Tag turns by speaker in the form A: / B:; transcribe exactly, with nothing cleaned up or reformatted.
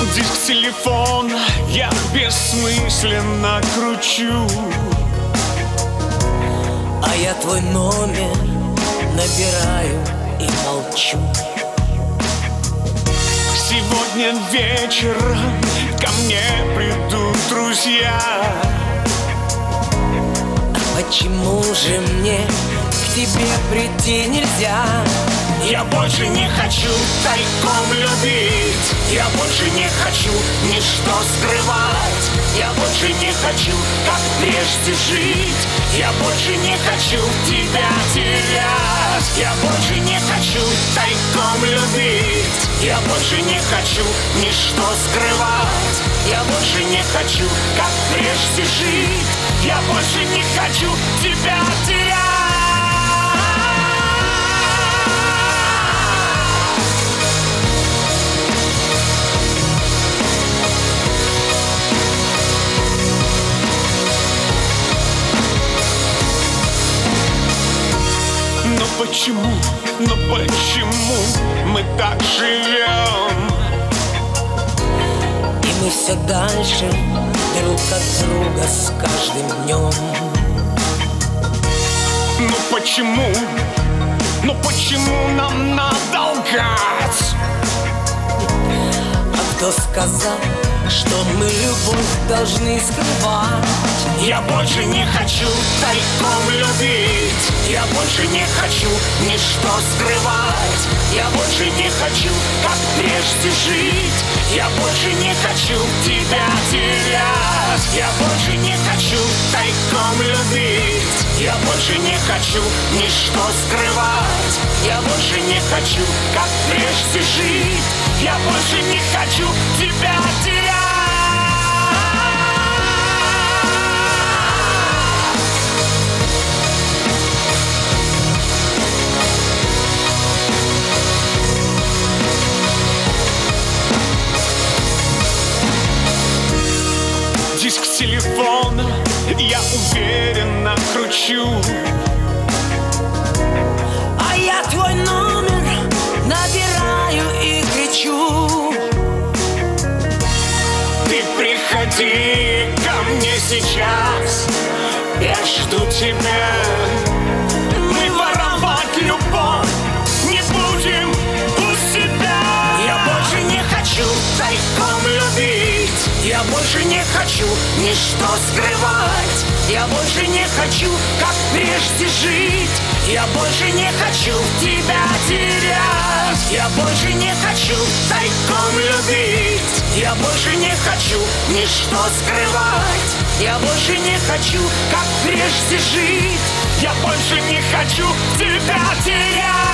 A: Диск телефона я бессмысленно кручу,
B: а я твой номер набираю и молчу.
A: Сегодня вечером ко мне придут друзья.
B: А почему же мне к тебе прийти нельзя?
A: Я больше не хочу тайком любить, я больше не хочу ничто скрывать, я больше не хочу, как прежде, жить, я больше не хочу тебя терять, я больше не хочу тайком любить, я больше не хочу ничто скрывать, я больше не хочу, как прежде, жить, я больше не хочу тебя терять. Но почему, но почему мы так живем?
B: И мы все дальше друг от друга с каждым днем.
A: Ну почему, ну почему нам надо лгать?
B: А кто сказал, что мы любовь должны скрывать?
A: Я больше не хочу тайком любить, я больше не хочу ничто скрывать, я больше не хочу, как прежде, жить, я больше не хочу тебя терять, я больше не хочу тайком любить, я больше не хочу ничто скрывать, я больше не хочу, как прежде, жить, я больше не хочу тебя терять. Диск телефона я уверенно кручу,
B: а я твой номер набираю и кричу.
A: Ты приходи ко мне сейчас, я жду тебя. Мы воровать любовь не будем у себя. Я больше не хочу тайком любить, я больше не хочу ничто скрывать, я больше не хочу, как прежде, жить, я больше не хочу тебя терять, я больше не хочу тайком любить, я больше не хочу ничто скрывать, я больше не хочу, как прежде, жить, я больше не хочу тебя терять.